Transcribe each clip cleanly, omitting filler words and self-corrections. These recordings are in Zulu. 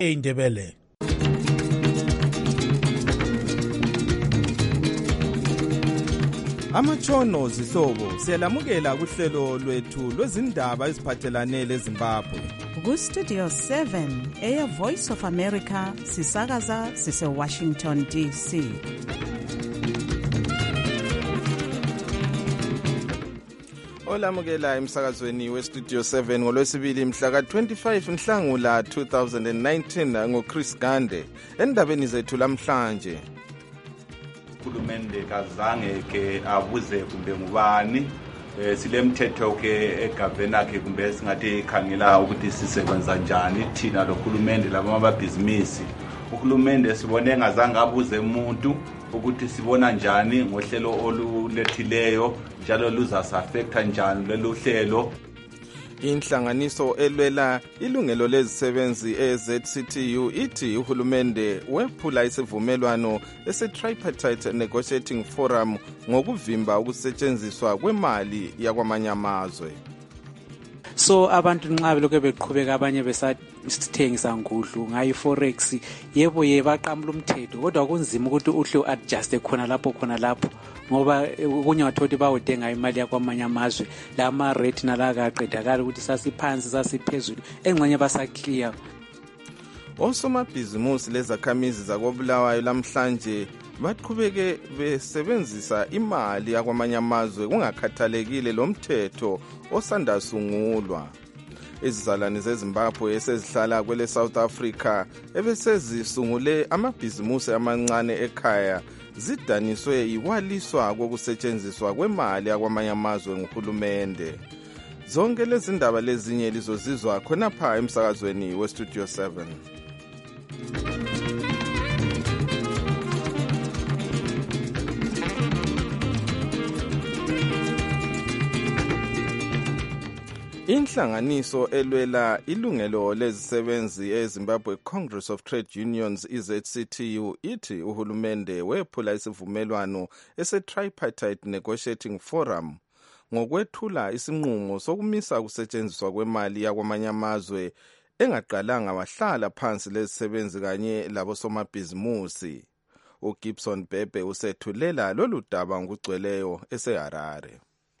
eindebele. Amatshono zihlobo siyalamukela kuhlelo lwethu lwezindaba eziphathelane leZimbabwe. Ku-Studio 7 eya Voice of America sisakaza sise Washington DC. Olamukela emsakazweni weStudio 7 ngolwesibili mhla ka-25 Nhlangula 2019 ngoChris Gande. Endabeni zethu lamhlanje, uhulumende kazange ke abuze kumbe ngubani silemthetho ke egavena ke kumbe singathi ikhangela ukuthi sisebenza njani thina lohulumende laba mabhizinisi. Uhulumende sibone ngazange abuze umuntu ukuthi sibona njani ngohlelo olulethileyo njalo luzasafecta njani lelo hlelo. Inhlanganiso elwela ilungelo lezisebenzi eZCTU ithi uhulumende wephula isivumelwano ese-Tripartite Negotiating Forum ngokuvimba ukusetshenziswa kwemali yakwamanye amazwe. So abantu nxa belokhu beqhubeka abanye besithengisa ngudlu ngayi forex yebo baqamula umthetho kodwa kunzima ukuthi uhle uadjust khona lapho ngoba kunye wathothi bawudenga imali yakwamanye amazwe lama rate nalaka qedakala ukuthi sasiphansi sasiphezulu engxenye basaclear. Osomabhizimusi lezakhamizi zakobulawayo lamhlanje baqhubeke besebenzisa imali yakwamanye amazwe kungakhathalekile lo mthetho osanda sungulwa. Izizalwane zeZimbabwe esezihlala kwele South Africa ebesezisungule amabhizimusi amancane ekhaya zidaniswe yiwaliswa kokusetshenziswa kwemali yakwamanye amazwe nguhulumende. Zonke lezi ndaba lezinye lizozizwa khonapha emsakazweni weStudio 7. Inhlanganiso elwela ilungelo lezisebenzi eZimbabwe Congress of Trade Unions iZCTU ithi uhulumende wephula isivumelwano ese-Tripartite Negotiating Forum ngokwethula isinqumo sokumisa ukusetshenziswa kwemali yakwamanye amazwe engaqalanga wahlala phansi lezisebenzi kanye labosomabhizimusi. uGibson Bhebhe usethulela lolu daba ngokugcweleyo eseHarare.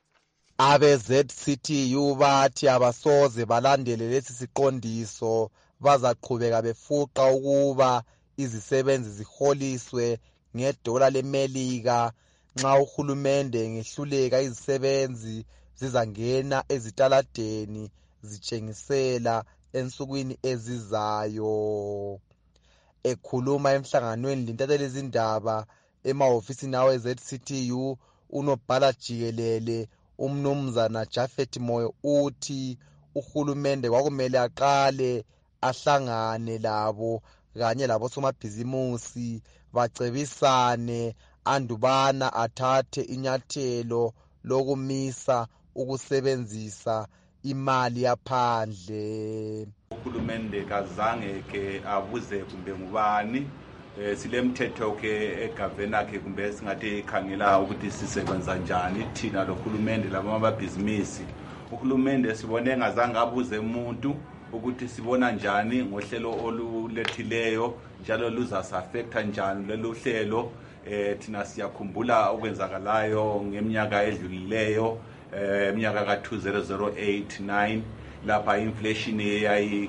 AbeZCTU bathi abasoze balandele lesi siqondiso bazaqhubeka befuqa ukuba izisebenzi ziholiswe ngedola leMelika. Nxa uhulumende ngehluleka izisebenzi zizangena ezitaladeni zitshengisela ensukwini ezizayo. Ekhuluma emhlanganweni lintatheli izindaba emahofisini aweZCTU, unobhala jikelele umnumzana Jafet Moyo uthi uhulumende kwakumele aqale ahlangane labo kanye labosomabhizimusi bacebisane andubana athathe inyathelo lokumisa ukusebenzisa imali yaphandle. Uhulumende kazange ke abuze kumbe ngubani silemthetho ke egavena ke kumbe singathi ikhangela ukuthi sisebenza njani thina lohulumende laba mabhizinisi. Uhulumende sibone ngazange abuze umuntu ukuthi sibona njani ngohlelo olulethileyo njalo luzasafecta njani lelo hlelo. Thina siyakhumbula okwenzakalayo ngeminyaka edlulileyo, eminyaka ka-2008-9 lapha inflation eyayi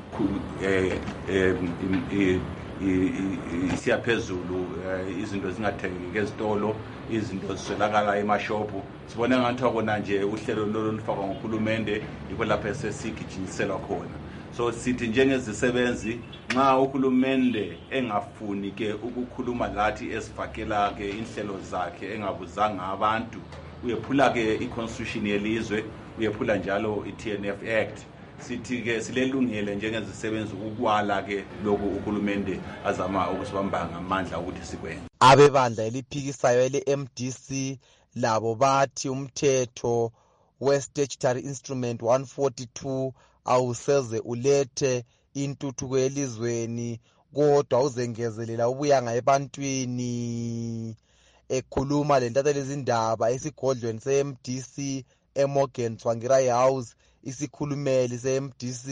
isiyaphezulu, izinto zingathengeki ezitolo, izinto ziswelakala emashopu. Sibone ngathi akona nje uhlelo lolufakwa nguhulumende yikho lapha esesigijinyiselwa khona. So sithi njengezisebenzi nxa uhulumende engafuni ke ukukhuluma lathi esifakela ke inhlelo zakhe engabuzanga abantu, uyephula ke iconstitution yelizwe, uyephula njalo iTNF Act. Sithi ke silelungile njengezisebenzi ukwala ke lokhu uhulumende azama ukusibamba ngamandla ukuthi sikwenze. Abebandla eliphikisayo ele-MDC labo bathi umthetho we-Statutory Instrument 142 awuseze ulethe intuthuko elizweni kodwa uzengezelela ubuyanga ebantwini. Ekhuluma lentatheli izindaba esigodlweni se-MDC eMorgan Tsvangirai House, isikhulumeli se-MDC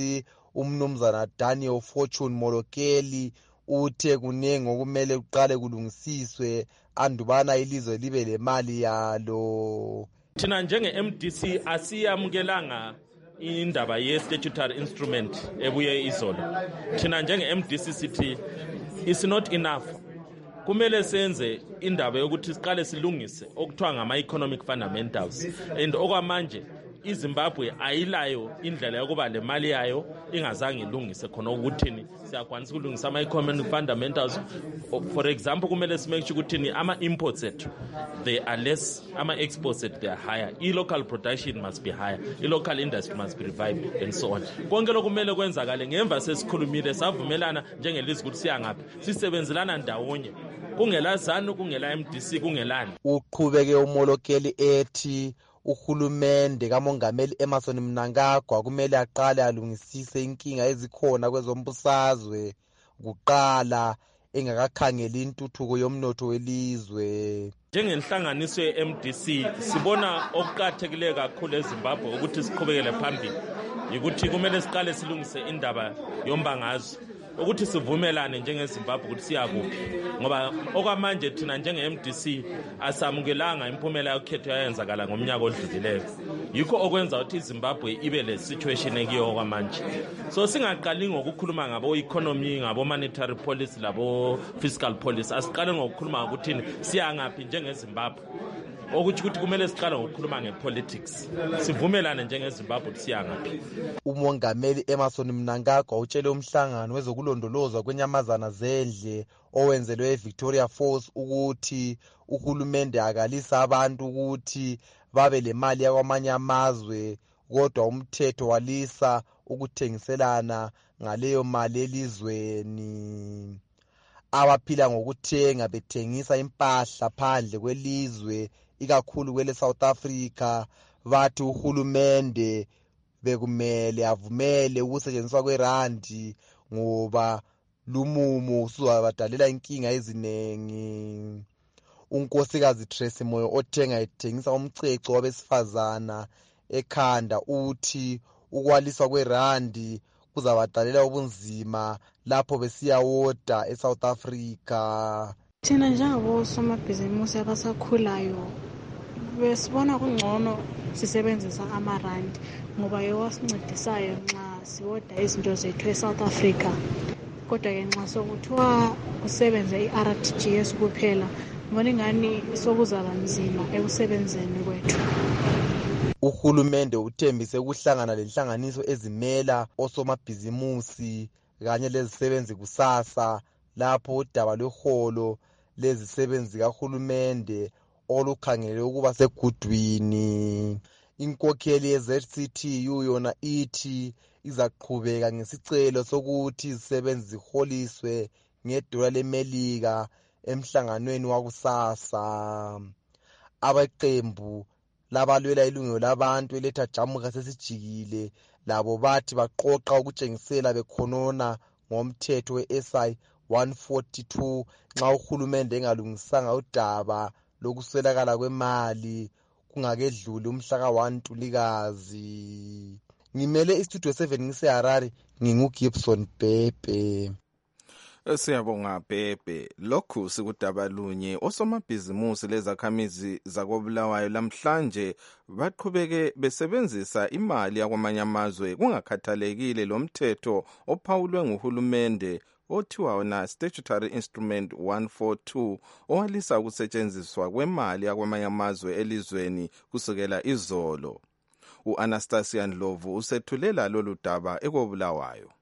umnumzana Daniel Fortune Molokeli uthe kunengi okumele kuqale kulungisiswe andubana ilizwe libe lemali yalo. Thina njenge-MDC asiyamukelanga indaba ye-statutory instrument ebuye izolo. Thina njenge-MDC sithi it's not enough. Kumele senze indaba yokuthi siqale silungise okuthiwa ngama-economic fundamentals, and okwamanje iZimbabwe ayilayo indlela yokuba le mali yayo ingazange ilungise khona ukuthini siyakwanisa ukulungisa ama-economic fundamentals. For example, kumele simake sure ukuthi ama-imports ethu they are less, ama-exports ethu they are higher, i-local production must be higher, i-local industry must be revived and so on. Konke lokhu kumele kwenzakale ngemva sesikhulumile savumelana njengelizwe ukuthi siyangaphi sisebenzelana ndawonye, kungela ZANU, kungela MDC, kungelani. Uqhubeke uMolokeli ethi uhulumende kamongameli Emmerson Mnangagwa kumele aqale alungisise inkinga ezikhona kwezombusazwe kuqala engakakhangeli intuthuko yomnotho welizwe. Njengenhlanganiso ye-MDC sibona okuqakathekileyo kakhulu eZimbabwe ukuthi siqhubekele phambili ukuthi kumele siqale silungise indaba yombangazwe, ukuthi sivumelane njengeZimbabwe ukuthi siyakuphi, ngoba okwamanje thina njenge-MDC asamukelanga impumela yokhetho yayenzakala ngomnyaka odlulileyo. Yikho okwenza ukuthi iZimbabwe ibe le situation ekiyo okwamanje. So singaqali ngokukhuluma ngabo-economy, ngabo-monetary policy labo-fiscal policy, asiqale ngokukhuluma ngokuthini siyangaphi njengeZimbabwe, ukuthi kumele siqale ngokukhuluma ngepolitics, sivumelane njengeZimbabwe ukuthi siyangaphi. Umongameli Emmerson Mnangagwa utshele umhlangano wezokulondolozwa kwenyamazana zendle owenzelwe eVictoria Falls ukuthi uhulumende akalisa abantu ukuthi babe le mali yakwamanye amazwe, kodwa umthetho walisa ukuthengiselana ngaleyo mali elizweni. Abaphila ngokuthenga bethengisa impahla phandle kwelizwe ikakhulu kwele South Africa bathi uhulumende bekumele avumele ukusetshenziswa kwerandi ngoba lumumo usuzabadalela inkinga ezinengi. Unkosikazi Tracy Moyo othenga ethengisa umceco wabesifazana ekhanda uthi ukwaliswa kwerandi kuzabadalela ubunzima lapho besiyawoda eSouth Africa. Thina njengabo somabhizimusi abasakhulayo besibona kungcono sisebenzisa amarandi ngoba yewasincedisayo nxa siwoda izinto zethu eSouth Africa. Kodwa-ke nxa sokuthiwa usebenze i-RTGS kuphela, ngibona ingani sokuzaba nzima ekusebenzeni kwethu. Uhulumende uthembise ukuhlangana lenhlanganiso ezimela osomabhizimusi kanye lezisebenzi kusasa lapho udaba lweholo lezisebenzi kahulumende olukhangele ukuba segudwini. Inkokheli ye-ZCTU yona ithi izaqhubeka ngesicelo sokuthi izisebenzi ziholiswe $1 leMelika emhlanganweni wakusasa. Abaqembu labalwela ilungelo labantu eletha jamuka sesijikile labo bathi baqoqa ukutshengisela bekhonona ngomthetho we-SI 142 nxa uhulumende engalungisanga udaba lokuswelakala kwemali kungakedluli umhla ka-1 Ntulikazi. Ngimele istudio 7 ngiseHarare, nginguGibson Bhebhe. Siyabonga Bhebhe. Lokhu sikudaba lunye osomabhizimusi lezakhamizi zakoBulawayo lamhlanje baqhubeke besebenzisa imali yakwamanye amazwe kungakhathalekile lo mthetho ophawulwe nguhulumende othiwa wona Statutory Instrument 142 owalisa ukusetshenziswa kwemali yakwamanye amazwe elizweni kusukela izolo. U-Anastasia Ndlovu usethulela lolu daba ekoBulawayo.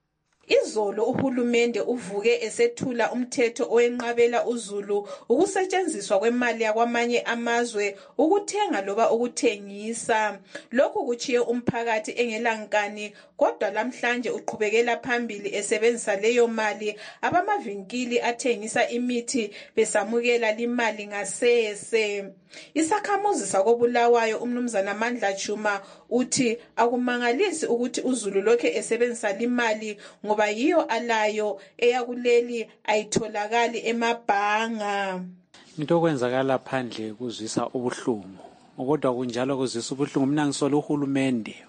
Izolo uhulumende uvuke esethula umthetho owenqabela uZulu ukusetshenziswa kwemali yakwamanye amazwe ukuthenga loba ukuthengisa. Lokhu kuchiye umphakathi engelankani, kodwa lamhlanje uqhubekela phambili esebenzisa leyo mali. Abamavinkili athengisa imithi besamukela limali ngasese. Isakhamuzi sakoBulawayo umnumzana Mandla Chuma uthi akumangalisi ukuthi uZulu lokhe esebenzisa limali ngoba yiyo alayo eyakuleli ayitholakali emabhanga. Into okwenzakala phandle kuzwisa ubuhlungu, kodwa kunjalo kuzwisa ubuhlungu. Mina ngisola uhulumende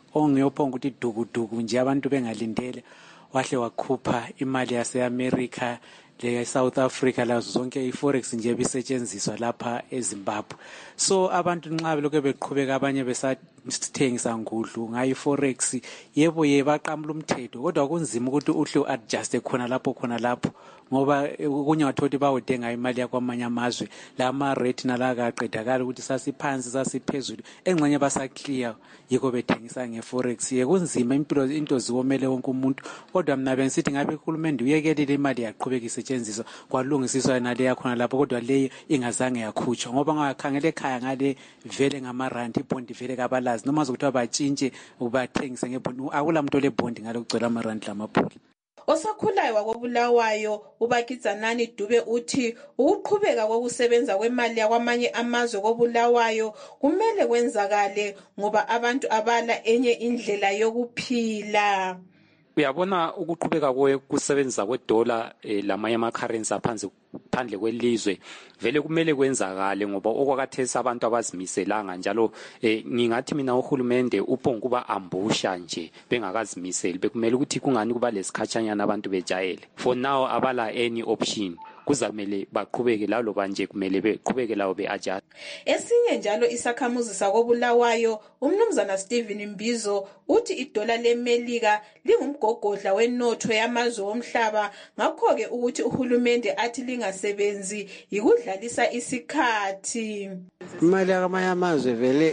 ongeyophonga ukuthi dukuduku nje abantu bengalindele wahle wakhupha imali yase-America le-South Africa lazo zonke i-forex nje bisetshenziswa lapha eZimbabwe. So abantu nxa belokhu beqhubeka abanye besithengisa ngudlu ngayo i-forex yebo baqamula umthetho kodwa kunzima ukuthi uhle u-adjuste khona lapho ngoba kunye wathothi bawudenga imali yakwamanye amazwe lama rate nalakaqedakala ukuthi sasiphansi sasiphezulu engxenye basaclear yiko bethengisa ngeforex kunzima into ziwomele wonke umuntu kodwa mina bengisithi ngabe uhulumende uyekelile imali yaqhubeka isetshenziswa kwalungisiswa nale yakhona lapho kodwa le ingazange yakhutshwa ngoba ngakhangela ekhaya ngale vele ngamarandi ibhondi vele kabalazi noma zokuthiwa batshintshe ubathengise ngebhondi akulamuntu olebhondi ngale kugcwele amarandi lamaphula. Osakhulayo wakobulawayo uBakizanani Dube uthi ukuqhubeka kokusebenza kwemali yakwamanye amazwe kobulawayo kumele kwenzakale ngoba abantu abala enye indlela yokuphila. Uyabona ukuqhubeka kusebenza kwedola lamanye ama-currency phandle kwelizwe vele kumele kwenzakale ngoba okwakhathesi abantu abazimiselanga njalo ngingathi mina uhulumende uphonga kuba ambusha nje bengakazimiseli bekumele ukuthi kungani kuba lesikhatshanyana abantu bejayele for now abala any option kuzamele baqhubeke laloba nje kumele beqhubeke lawo be-adjust. Esinye njalo isakhamuzi sakobulawayo umnumzana Stephen Mbizo uthi idola leMelika lingumgogodla wenotho yamazwe omhlaba ngakho-ke ukuthi uhulumende athi lingasebenzi yikudlalisa isikhathi. Imali yakamanye amazwe vele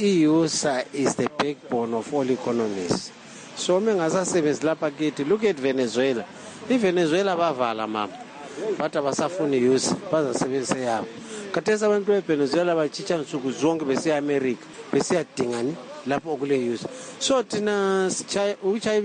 i-USA is the backbone of all economies. So mengasasebenzi lapha kithi look at Venezuela. IVenezuela bavala mama. Bathi abasafuni use bazasebenzisa yabo khathesi abantu beVenezuela bachitsha nsuku zonke besiya America besiyadingani lapho okule use so thina uchaya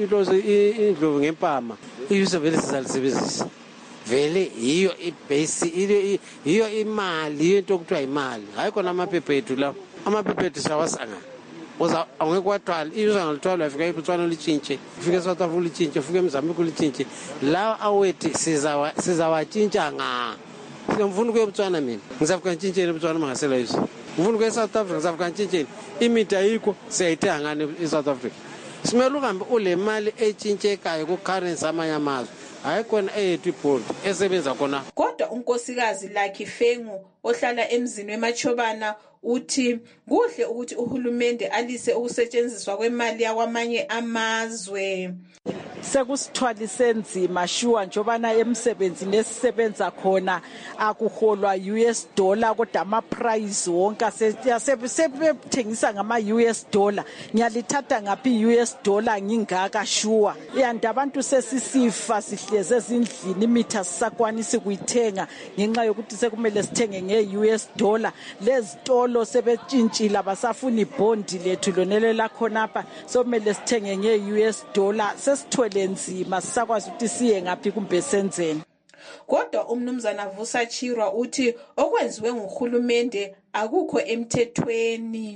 indlovu ngempama use vele sizalisebenzisa vele hiyo ibase hiyo imali into okuthiwa imali hayi khona amaphepha ethu la amaphepha ethu sawasanga uza angeke wathwala iyuza ngalitwala afika eBotswana litshintshe ufike eSouth Africa litshintshe ufike eMozambique litshintshe la awethi sizawatshintsha ngifuna ukuya eBotswana mina ngizafika ntshintsheni eBotswana mangasela yiso ngifuna ukuya eSouth Africa ngizafika ntshintsheni imithi ayikho siyayithenga ngane eSouth Africa simele uhambe ule mali etshintshekayo ku-currency amanye amazwe hayi khona eyethu ibhondi esebenza khona. Kodwa unkosikazi Lucky Fengu ohlala emzini weMachobana uthi kuhle ukuthi uhulumende alise ukusetshenziswa kwemali yakwamanye amazwe. Sekusithwalise nzima shuwa njobana emsebenzini esisebenza khona akuholwa US dollar kodwa ama price wonke sebethengisa ngama US dollar ngiyalithatha ngaphi US dollar ngingaka shuwa yandi abantu sesisifa sihleze ezindlini imithi asisakwanisi kuyithenga ngenxa yokuthi sekumele sithenge nge-US dollar lezitolo sebetshintshile abasafuni ibhondi lethu lonele lakhona apha sokumele sithenge nge-US dollar sesithwele lenzima sisakwazi ukuthi siye ngaphi kumbe senzeni. Kodwa umnumzana Vusa Chirwa uthi okwenziwe nguhulumende akukho emthethweni.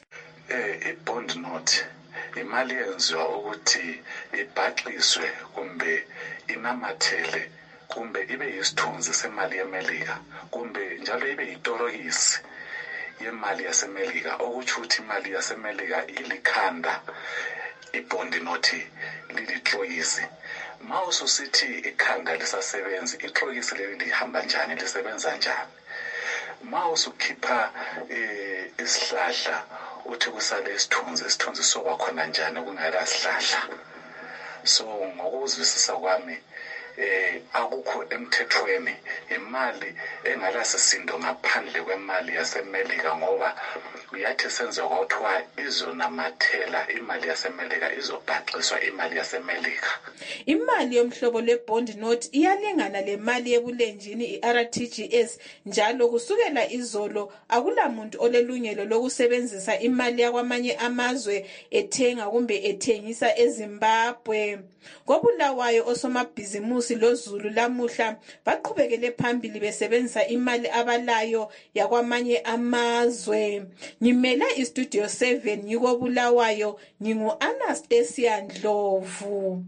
I-bond note imali yenziwa ukuthi ibhaqiswe kumbe inamathele kumbe ibe yisithunzi semali yeMelika kumbe njalo ibe yitorokisi yemali yaseMelika okuthi ukuthi imali yaseMelika ilikhanda ibhondi nothi lilixokisi mawususithi ikhanda lisasebenzi ixokisi leli lihamba njani lisebenza njani mawusukhipha isihlahla uthi kusale isithunzi soba khona njani kungela sihlahla so ngokuzwisisa kwami akukho emthethweni imali engalasisindo ngaphandle kwemali yaseMelika ngoba uyathi senze kwathiwa izonamathela imali yaseMelika izobhaqiswa imali yaseMelika. Imali yomhlobo le-bond note iyalingana le mali yebulenjini i-RTGS njalo kusukela izolo akulamuntu olelungelo lokusebenzisa imali yakwamanye amazwe ethenga kumbe ethengisa eZimbabwe. Kobulawayo osomabhizimusi loZulu lamuhla baqhubekele phambili besebenzisa imali abalayo yakwamanye amazwe. Ngimela iStudio 7 ngikobulawayo ngingu-Anastasia Ndlovu.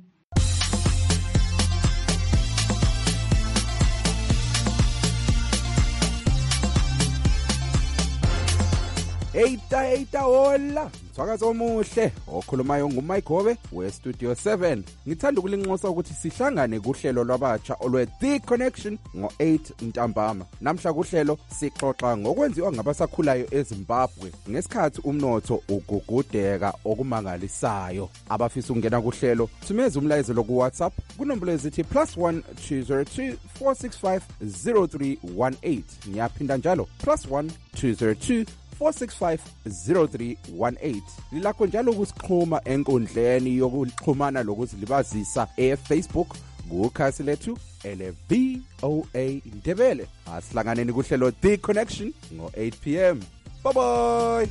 Eita hola, mthwakazo omuhle, okhulumayo nguMike Hobe weStudio 7. Ngithanda ukulinxusa ukuthi sihlangane kuhlelo lwabatsha olwe The Connection ngo-8 ntambama. Namhla kuhlelo sixoxa ngokwenziwa ngabasakhulayo eZimbabwe ngesikhathi umnotho ugugudeka okumangalisayo. Abafisa ukungena kuhlelo, thumeza umlayezo ku WhatsApp kunombolo ezithi +1 202 465 0318. Ngiyaphinda njalo +1 202 4650318. Lilakho njalo ukusixhuma enkundleni yokuxhumana lokuzilibazisa eFacebook kukhasi lethu ele-VOA Ndebele. Asihlanganeni kuhlelo The Connection ngo-8 p.m. Bye bye.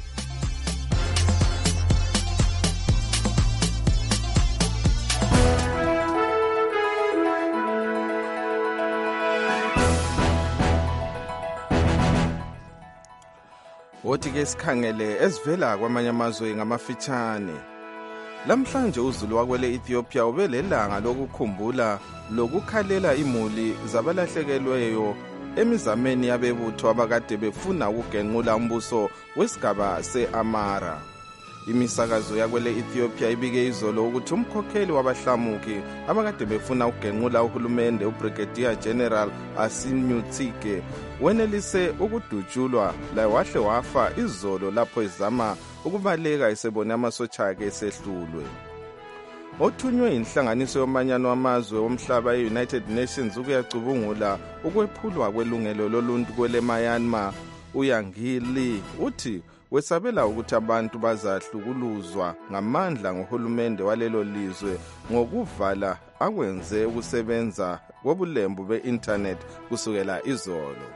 Wothi-ke sikhangele ezivela kwamanye amazwe ngamafitshane. Lamhlanje uzulu wakwele Ethiopia ubelelanga lokukhumbula lokukhalela imuli zabalahlekelweyo emizameni yabebutho abakade befuna ukugenqula umbuso wesigaba se-Amara. Imisakazo yakwele Ethiopia ibike izolo ukuthi umkhokheli wabahlamuki abakade befuna ukugenqula uhulumende uBrigadier General Asinyutsike wenelise ukudutshulwa la wahle wafa izolo lapho ezama ukubaleka esebone amasotsha akhe esehlulwe. Othunywe inhlanganiso yomanyano wamazwe womhlaba e-United Nations ukuyacubungula ukwephulwa kwelungelo loluntu kwele Myanmar, uYangili uthi wesabela ukuthi abantu bazahlukuluzwa ngamandla ngohulumende walelo lizwe ngokuvala akwenze ukusebenza kobulembu be-internet kusukela izolo.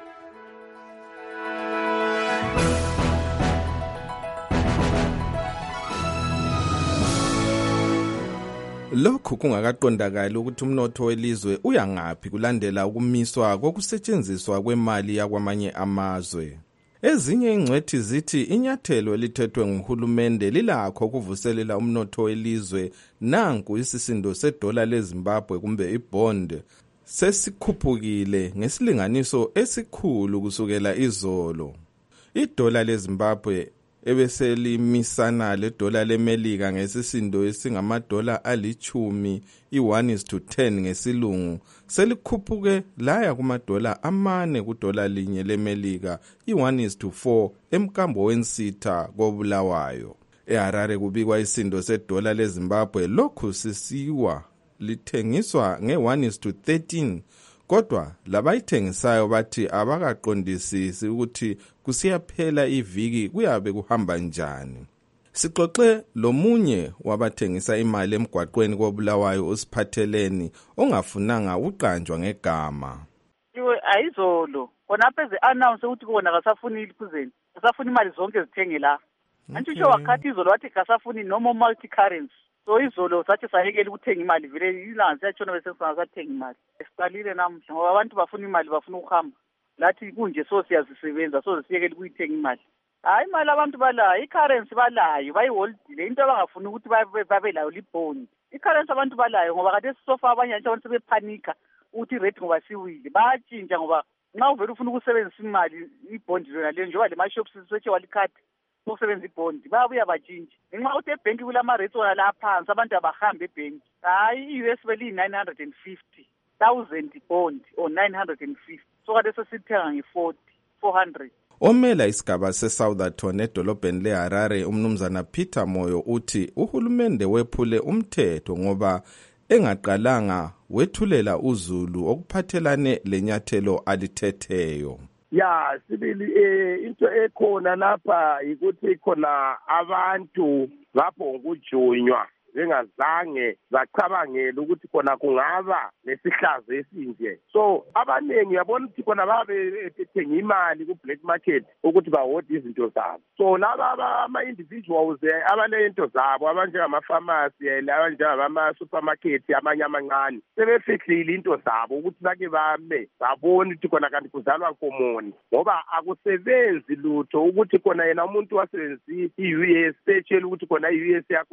Lokhu kungakaqondakali ukuthi umnotho welizwe uyangaphi kulandela ukumiswa kokusetshenziswa kwemali yakwamanye amazwe. Ezinye ingcwethi zithi inyathelo elithethwe nguhulumende lilakho ukuvuselela umnotho welizwe. Nanku isisindo sedola leZimbabwe kumbe ibond sesikhuphukile ngesilinganiso esikhulu kusukela izolo. Idola leZimbabwe ebeselimisana ledola leMelika ngesisindo esingamadola ali-10, i-1:10 ngesilungu, selikhuphuke laya kumadola 4 kudola linye leMelika, i-1:4 emkambo wensitha koBulawayo. EHarare kubikwa isindo sedola leZimbabwe lokhu sisiwa lithengiswa nge-1:13, kodwa labayithengisayo bathi abakaqondisisi ukuthi kusiyaphela iviki kuyabe kuhamba njani. Sixoxe lomunye wabathengisa imali emgwaqweni koBulawayo uSiphatheleni ongafunanga uqanjwa ngegama. Ayizolo khonapha eze-announce ukuthi kona kasafuni iphuzeni, kasafuni imali zonke zithenge la. Antisho wakhathi izolo wathi kasafuni noma multi-currency. So izolo sathi sayekela ukuthenga imali vele ilanga siyatshona bese singasathenga imali. Esiqalile namhla ngoba abantu bafuna imali bafuna ukuhamba. Lathi kunje so siyazisebenza so siyekela ukuyithenga imali. Hayi imali abantu balayo, i-currency balayo, bayiholdile into abangafuni ukuthi babe layo libond. I-currency abantu balayo ngoba kade sisofa abanye abantu sebephanika ukuthi irate ngoba siwile. Bayatshintsha ngoba nxa uvela ufuna ukusebenzisa imali ibond lona le njengoba le mashops sisetshe walikhathi usebenza ibhondi babuya batshintshe ngenxa ukuthi ebhenki kulama-rates wona la phansi abantu abahambe ebhenki. Hayi i-US beli-950,000 bond or 950, so kade sesithenga nge-400. Omela isigaba se-Southerton edolobheni leHarare umnumzana Peter Moyo uthi uhulumende wephule umthetho ngoba engaqalanga wethulela uzulu okuphathelane lenyathelo alithetheyo. Ya sibili into ekhona lapha ukuthi khona abantu lapho ngokujunywa bengazange bacabangela ukuthi khona kungaba nesihlazo esinje. So abanengi yabona ukuthi khona babe bethenga imali ku-black market ukuthi bahoda izinto zabo. So laba ama-individuals abalento zabo abanjengamafamasi abanjengamama-supermarket amanye amancane sebefihlile into zabo ukuthi bake bame babone ukuthi khona kanti kuzalwa nkomoni ngoba akusebenzi lutho ukuthi khona yena umuntu wasebenzisa i-US setshela ukuthi khona i-US yakho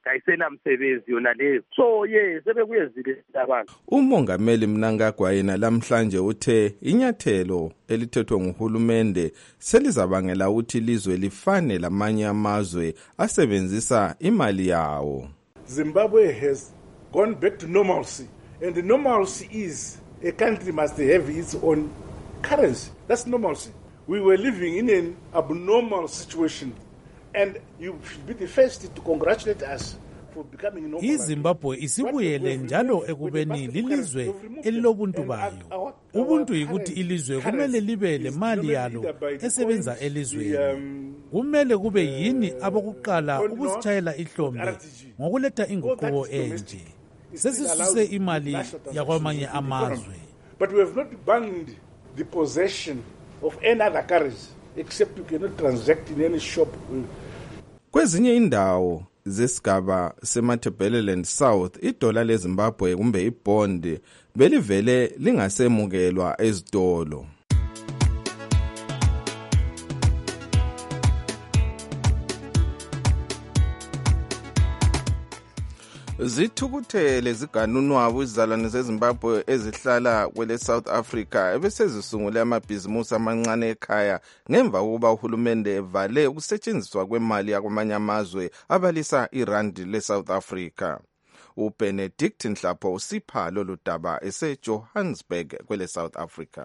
ayisena msebenzi yona leyo. So sebekuyezile abantu. Umongameli Mnangagwa yena lamhlanje uthe inyathelo elithethwe nguhulumende selizabangela ukuthi ilizwe lifane lamanye amazwe asebenzisa imali yawo. Zimbabwe has gone back to normalcy, and the normalcy is a country must have its own currency. That's normalcy. We were living in an abnormal situation, and you should be the first to congratulate us for becoming normal. iZimbabwe isibuyele njalo ekubeni lilizwe elilobuntu bayo. Ubuntu yikuthi ilizwe kumele libe lemali yalo esebenza elizweni. Kumele kube yini abokuqala ukusitshayela ihlombe ngokuletha inguquko enje. Sesisuse imali yakwamanye amazwe. But we have not banned the possession of any other currency except you cannot transact in any shop. Kwezinye indawo zesigaba seMatabeleland South idola leZimbabwe kumbe ibond belivele lingasemukelwa ezitolo. Zithukuthele ziganunwabu izizalwane zeZimbabwe ezihlala kwele South Africa ebesezisungule amabhizimusi amancane ekhaya ngemva kokuba uhulumende evale ukusetshenziswa kwemali yakwamanye amazwe abalisa irandi leSouth Africa. uBenedict Nhlapho usipha lolu daba eseJohannesburg kwele South Africa.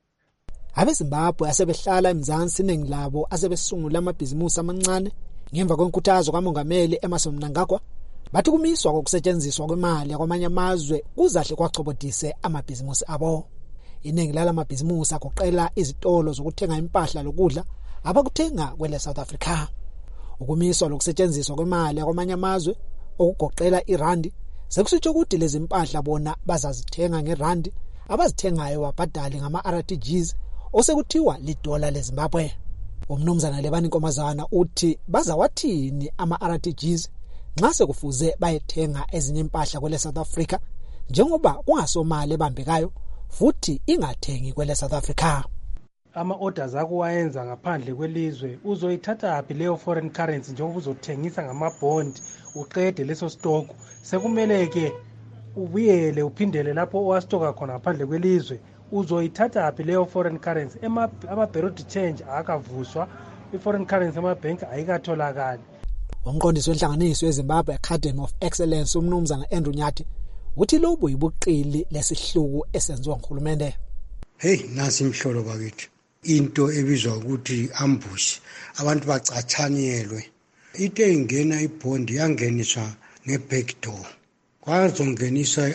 AbeZimbabwe asebehlala eMzansi iningi labo asebesungula amabhizimusi amancane ngemva kwenkuthazo kamongameli Emmerson Mnangagwa bathi kumiswa kokusetshenziswa kwemali yakwamanye amazwe kuzahle kwachobodise amabhizimusi abo. Iningi lamabhizimusi agoqela izitolo zokuthenga impahla lokudla abakuthenga kwele South Africa. Ukumiswa lokusetshenziswa kwemali yakwamanye amazwe okugoqela irandi sekusitsho ukuthi lezi impahla bona bazazithenga ngerandi abazithengayo wabhadali ngama-RTGs osekuthiwa lidola leZimbabwe. Umnumzana Lebani Nkomazana uthi bazawathini ama-RTGs nxa sekufuze bayethenga ezinye impahla kwele South Africa njengoba kungasomali ebambekayo futhi ingathengi kwele South Africa. Ama-orders akuwayenza ngaphandle kwelizwe uzoyithatha phi leyo foreign currency njengoba uzothengisa ngama-bond uqede leso stock sekumele ke ubuyele uphindele lapho owastoka khona ngaphandle kwelizwe uzoyithatha phi leyo foreign currency. Ama-bureau de change akavuswa, i-foreign currency ama-bank ayikatholakali. Umqondisi wenhlanganiso yeZimbabwe Academy of Excellence umnumzana Andrew Nyathi uthi lobu yibuqili lesihluku esenziwa nguhulumende. Nasi imhlolo bakithi into ebizwa ukuthi ambush, abantu bacathanyelwe. Into engena ibond yangeniswa ngebackdoor, kwazongeniswa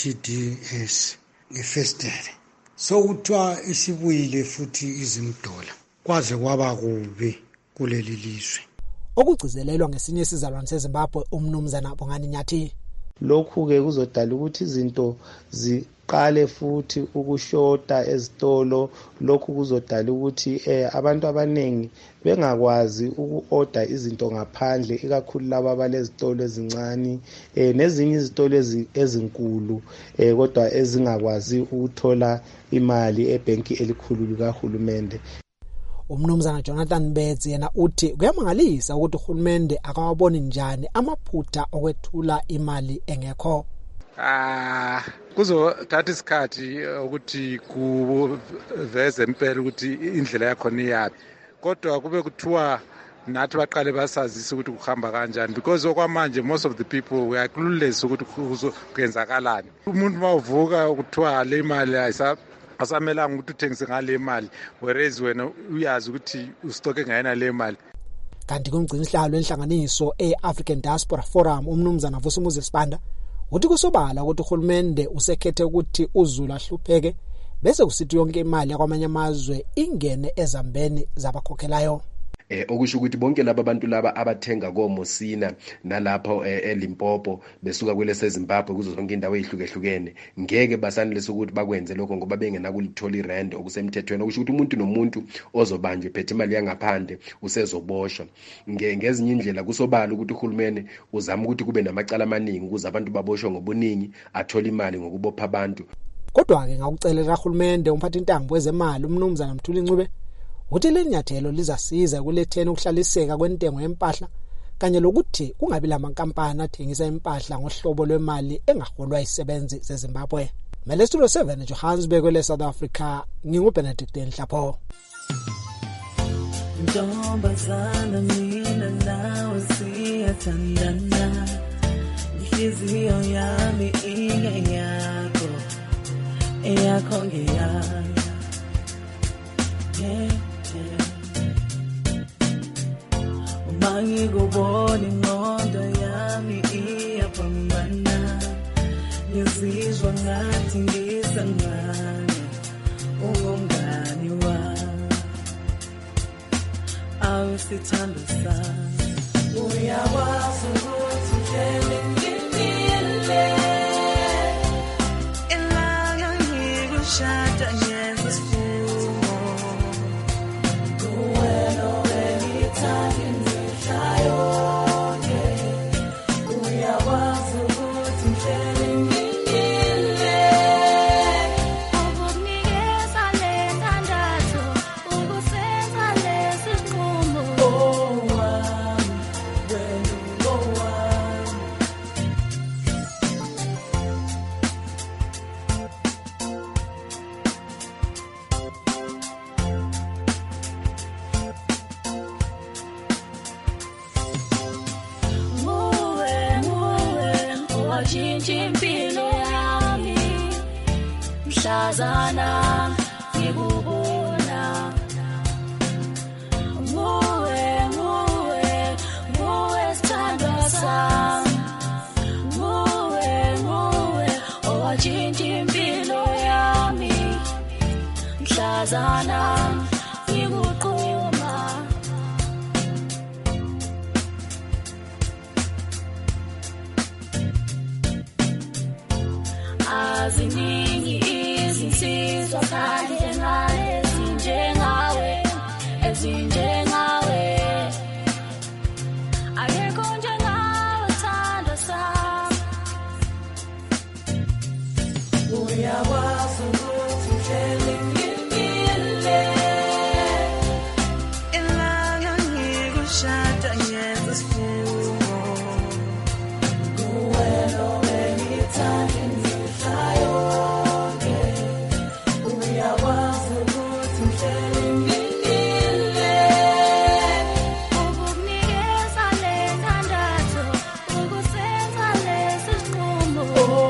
i-RTGS ngefestele, so kuthiwa isibuyile futhi izimdola kwaze kwaba kubi kuleli lizwe. Okugcizelelwa ngesinye isizalwane seZimbabwe umnumzana Bongani Nyathi. Lokhu ke kuzodala ukuthi izinto ziqale futhi ukushoda ezitolo. Lokhu kuzodala ukuthi abantu abanengi bengakwazi uku-order izinto ngaphandle, ikakhulu laba abalezitolo ezincane nezinye izitolo ezinkulu kodwa ezingakwazi ukuthola imali ebhenki elikhulu likahulumende. Umnumzana Jonathan Betsi yena uthi kuyamangalisa ukuthi uhulumende akawaboni njani amaphutha okwethula imali engekho. Kuzothatha isikhathi ukuthi kuveze impela ukuthi indlela yakho niyapi, kodwa kube kuthiwa nathi baqale basazisa ukuthi kuhamba kanjani, because okwamanje most of the people we are clueless ukuthi kuyenzakalani. Umuntu mawuvuka ukuthiwa le imali asamelanga ukuthi uthengise ngale imali, whereas wena uyazi ukuthi ustoke ngayena le imali. Kanti kumgcinisihlalo wenhlanganiso e-African Diaspora Forum umnumzana Vusumuzi Sibanda uthi kusobala ukuthi uhulumende usekhethe ukuthi uZulu ahlupheke bese kusithi yonke imali yakwamanye amazwe ingene ezambeni zabakhokhelayo. Okusho ukuthi bonke laba bantu laba abathenga koMosina nalapho eLimpopo besuka kwele seZimbabwe kuzo zonke indawo ezihlukehlukene ngeke basanelise ukuthi bakwenze lokho ngoba bengena kulithola irand okusemthethweni. Okusho ukuthi umuntu nomuntu ozobanjwe phethe imali yangaphandle usezoboshwa. Ngezinye indlela kusobala ukuthi uhulumeni uzama ukuthi kube namacala amaningi ukuze abantu baboshwe ngobuningi athola imali ngokubopha abantu. Kodwa ke ngakucelela uhulumende umphathi intambo wezemali umnumzana Mthuli Ncube uthi le nyathelo lizasiza kuletheni ukuhlaliseka kwentengo yempahla kanye lokuthi kungabi lamankampani athengisa impahla ngohlobo lwemali engaholwa isebenzi zeZimbabwe. Mele Studio 7 Johannesburg le South Africa, nginguBenedict Nhlapho. Ntombazana mina nawe siyathandana, inhliziyo yami ingeyakho, eyakho ngeyami. Uma ngikubona ingqondo yami iyapambana, ngizizwa ngathi ngisangane, ungumngani wami, awusithando sami. Uyakwazi ukuthi uhlele ngimile, ilanga ngikushada ngenza isifungo, kuwena owengithanda imihla yonke. Uyakwazi ukuthi uhlele ngimile, ukukunikeza le ndandatho, ukusenza lesi sinqumo. Impilo yami mhlazana ngikubona, nguwe sithandwa sami, nguwe owatshintsha impilo yami mhlazana ngikuquma. Aziningi izinsizwa kahle ngale ezinjengawe, akekho njengawe sithandwa sami. Uyakwazi ukuthi uhlele ngimile, ilanga ngikushada ngenza isifungo, kuwena owengithanda imihla yonke. Uyakwazi ukuthi uhlele ngimile, ukukunikeza le ndandatho, ukusenza lesi sinqumo.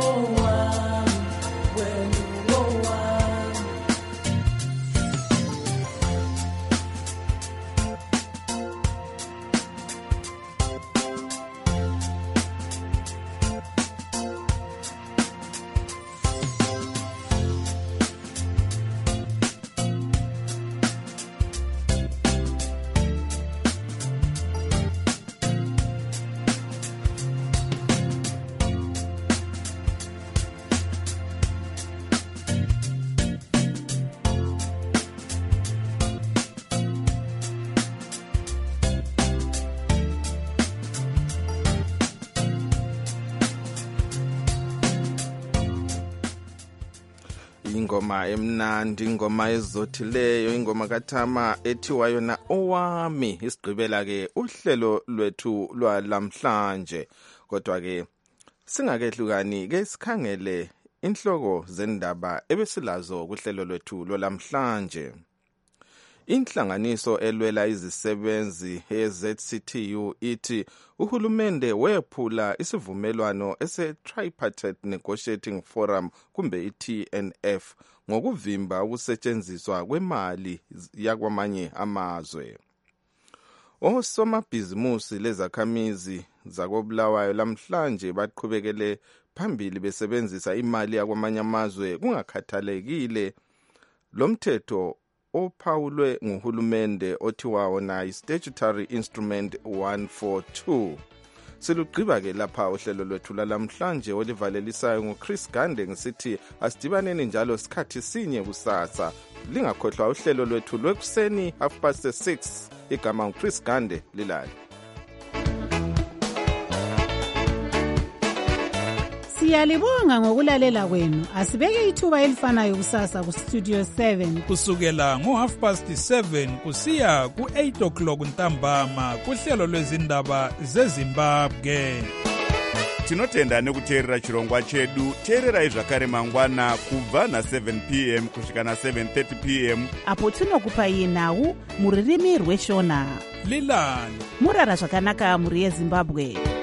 Ingoma emnandi, ingoma ezothileyo, ingoma kaThama ethiwa yona owami. Isigqibela ke uhlelo lwethu lwalamhlanje, kodwa ke singakehlukani ke sikhangele inhloko zendaba ebesilazo kuhlelo lwethu lwalamhlanje. Inhlanganiso elwela izisebenzi eZCTU ithi uhulumende wephula isivumelwano ese-Tripartite Negotiating Forum kumbe i-TNF ngokuvimba ukusetshenziswa kwemali yakwamanye amazwe. Osomabhizimusi lezakhamizi zakoBulawayo lamhlanje baqhubekele phambili besebenzisa imali yakwamanye amazwe kungakhathalekile lomthetho ophawulwe nguhulumende othiwa wona i-Statutory Instrument 142. Silugqiba ke lapha uhlelo lwethu lamhlanje olivalelisayo nguChris Gande ngisithi asidibaneni njalo sikhathi sinye kusasa. Lingakhohlwa uhlelo lwethu lwekuseni 6:30. Igama nguChris Gande, lilali. Siyalibonga ngokulalela kwenu. Asibeke ithuba elifanayo kusasa ku Studio 7 kusukela ngo7:30 kusiya ku8 o'clock ntambama kuhlelo lwezindaba zeZimbabwe. Tinotenda nekuteerera chirongwa chedu. Teererai zvakare mangwana kubva na7 p.m. kusvika na7:30 p.m. apo tinokupai nhau muririmi rweshona. Lilani murara zvakanaka muri yeZimbabwe.